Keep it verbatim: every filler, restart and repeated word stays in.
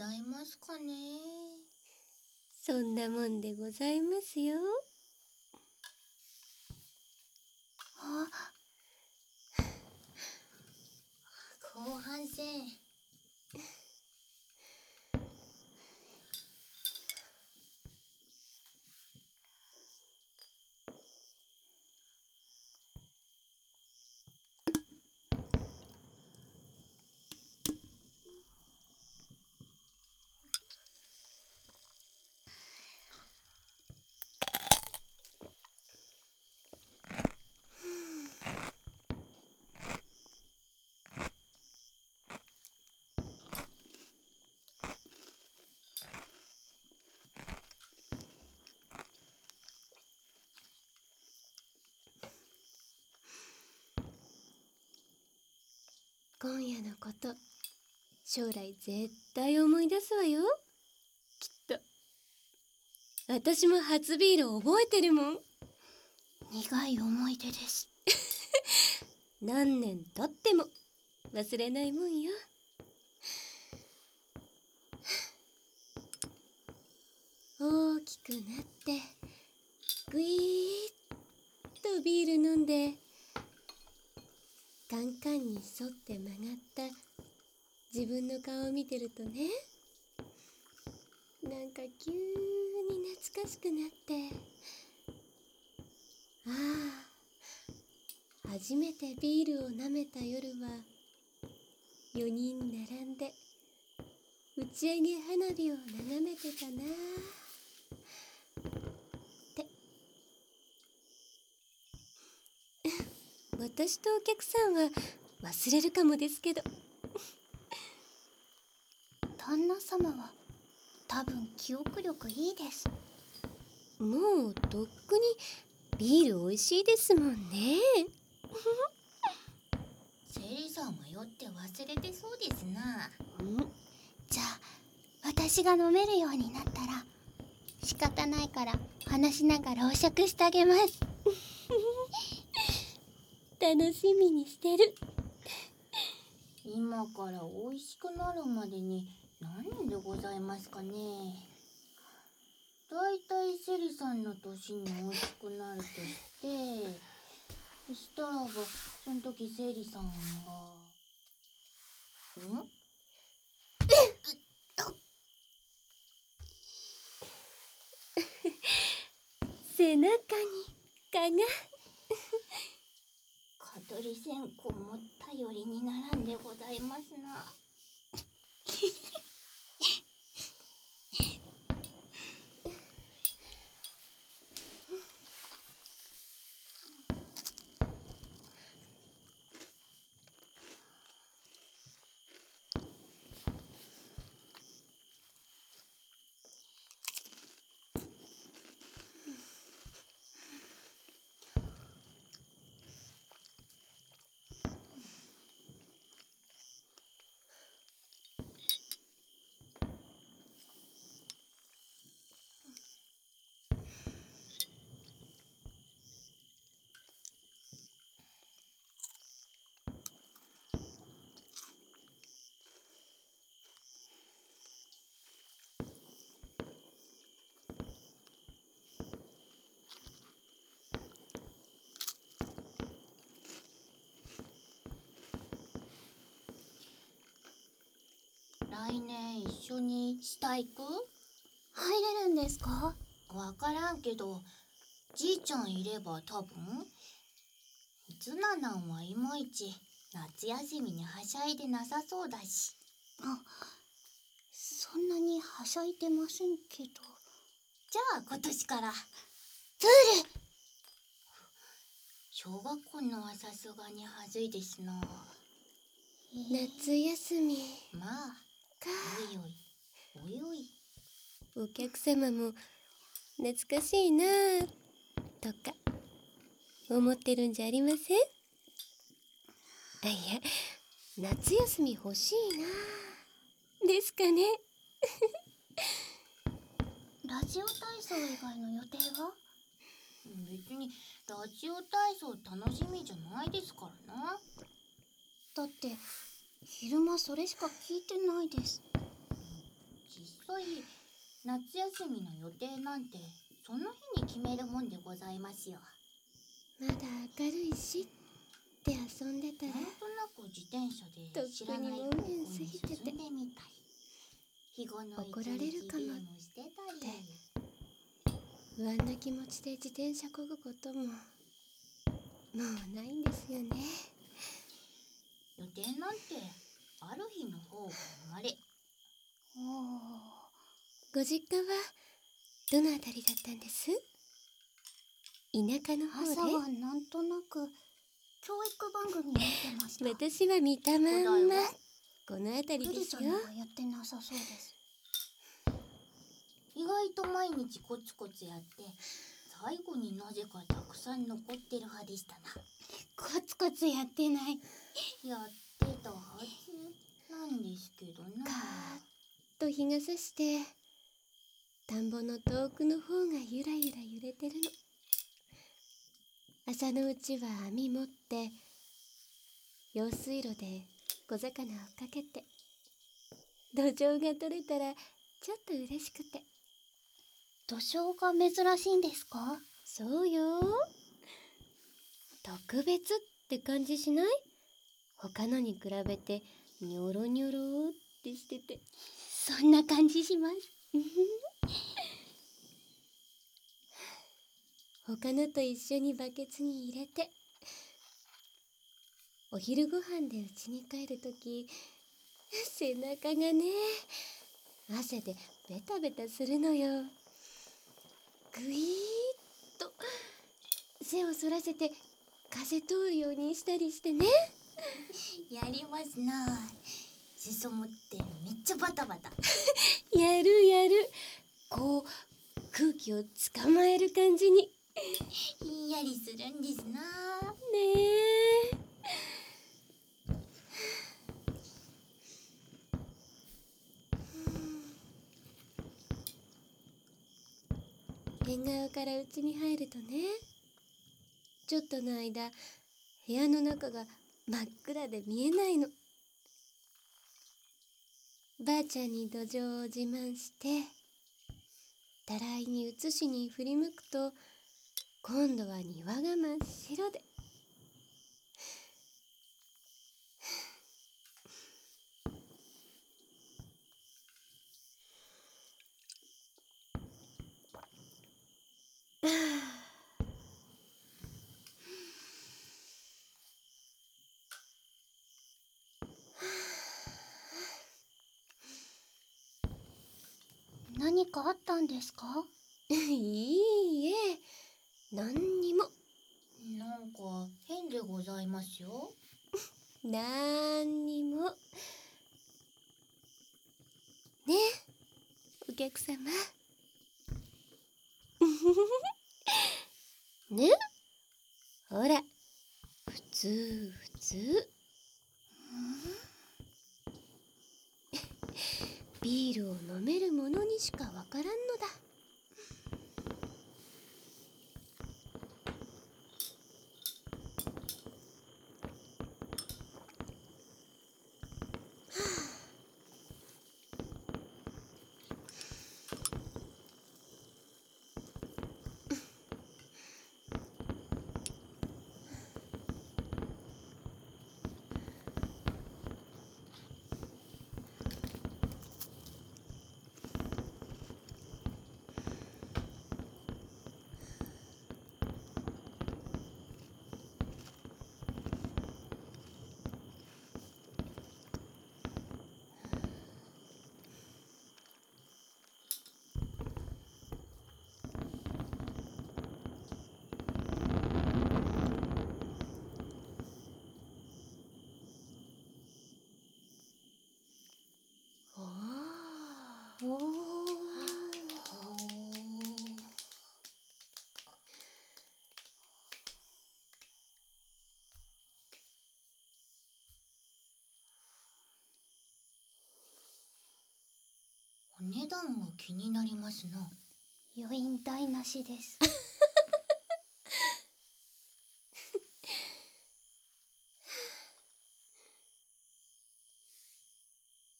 ざいますかね。 そんなもんでございますよ。 あ、後半戦。 今夜のこと、将来絶対思い出すわよ。きっと。私も初ビール覚えてるもん。 苦い思い出です。 何年経っても忘れないもんよ。大きくなってぐいーっとビール飲んで、カンカンに沿って曲がった自分の顔を見てるとね、なんか急に懐かしくなって、ああ、初めてビールを舐めた夜はよにん並んで打ち上げ花火を眺めてたなって私とお客さんは忘れるかもですけど、 旦那様は多分記憶力いいです。 もうとっくにビール美味しいですもんね。 セリさんは酔って忘れてそうですな。 んじゃあ私が飲めるようになったら仕方ないから話しながらお酌してあげます。 楽しみにしてる。 今から美味しくなるまでに何年でございますかね。だいたいセリさんの年に美味しくなるとして、そしたらばその時セリさんがん背中に蚊が。 蚊取り線香も頼りにならんでございますな。来年一緒に下行く？ 入れるんですか？ わからんけど、じいちゃんいれば多分。ズナナンはいまいち夏休みにはしゃいでなさそうだし。 あ、そんなにはしゃいでませんけど。 じゃあ今年から。 プール！ 小学校のはさすがにはずいですな。 夏休みまあ、 か。 おいおい、おいおい。 お客様も懐かしいなぁとか思ってるんじゃありません？あ、いや、夏休み欲しいなぁですかね。 ラジオ体操以外の予定は？別にラジオ体操楽しみじゃないですからな。 だって昼間それしか聞いてないです。 夏休みの予定なんてその日に決めるもんでございますよ。 まだ明るいしって遊んでたらなんとなく自転車でとっ知らくにない方向門限過にぎてて進んでみたり、日後の怒られるかも一日ゲームしてたり。 不安な気持ちで自転車こぐことももうないんですよね。 予定なんてある日の方が生まれ。 ご実家はどのあたりだったんです？田舎の方で？ 朝はなんとなく教育番組見てました。 私は見たまんまお題はこのあたりルですよ。 リちゃんのがやってなさそうです。 意外と毎日コツコツやって最後になぜかたくさん残ってる派でしたな。 コツコツやってない。 やってたはずなんですけどな。 カーッと日が差して田んぼの遠くの方がゆらゆら揺れてるの。朝のうちは網持って用水路で小魚をかけて、土壌が取れたらちょっと嬉しくて。 土壌が珍しいんですか？ そうよ、特別って感じしない？他のに比べてニョロニョロってしてて。 そんな感じします。 他のと一緒にバケツに入れて、お昼ご飯で家に帰るとき背中がね汗でベタベタするのよ。ぐいーっと背を反らせて風通るようにしたりしてね。 やりますな。裾持ってめっちゃバタバタ。 やるやる、こう空気を捕まえる感じにひんやりするんですな。 ねえ。縁側から家に入るとね、ちょっとの間部屋の中が真っ暗で見えないの。ばあちゃんに土壌を自慢してたらいに移しに振り向くと、今度は庭が真っ白で、 何かあったんですか？ いいえ、何にも。 なんか変でございますよ。 なんにもね、お客様。ね、ほら、普通普通。ビールを飲めるものにしかわからんのだ。おお、 お値段が気になりますな。 余韻台無しです。